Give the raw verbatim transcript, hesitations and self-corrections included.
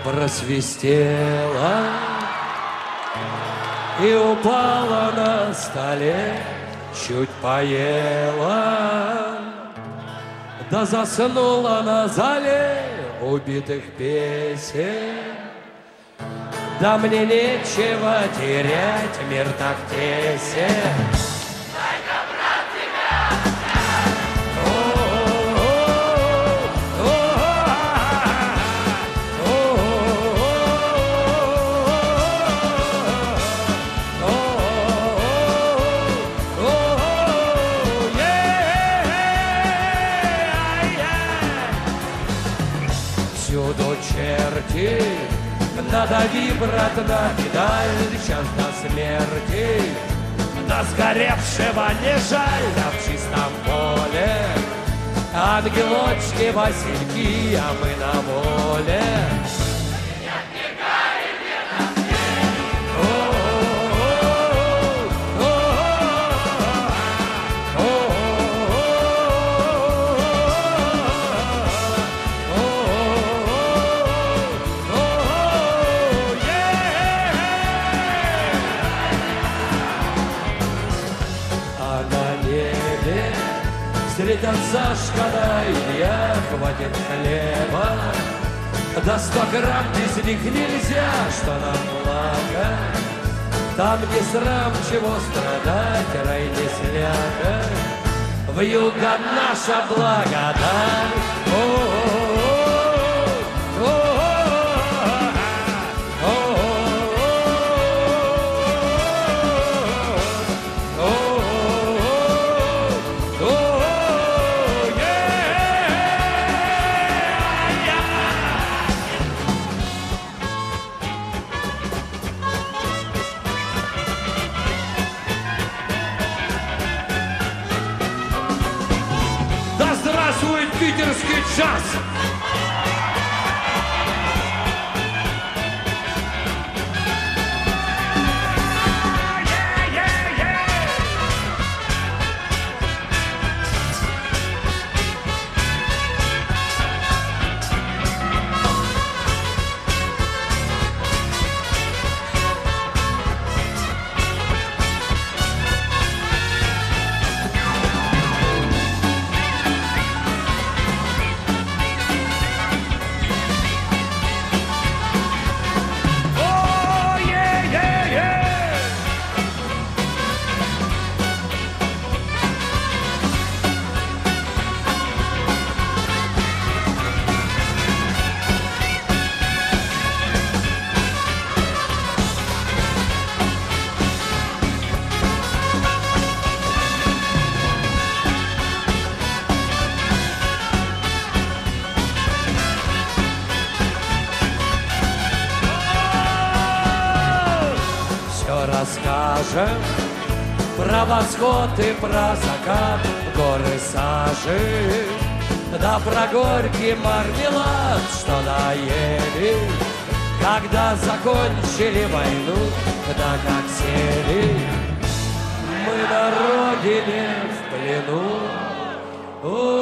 просвистела и упала на столе, чуть поела, да заснула на зале убитых песен. Да мне нечего терять, мир так тесен. Дай-ка, брат, тебя всюду черти. Надави, брат, на педаль, сейчас до смерти. До сгоревшего не жаль, а в чистом поле ангелочки, васильки, а мы на воле. Встретятся Шкода и Илья, хватит хлеба, да сто грамм без них нельзя, что нам плакать. Там не срам, чего страдать, рай не слякоть, вьюга наша благодать. Здравствует питерский джаз! Расскажем про восход и про закат, горы сажи, да про горький мармелад, что наели, когда закончили войну, да как сели мы на родине в плену.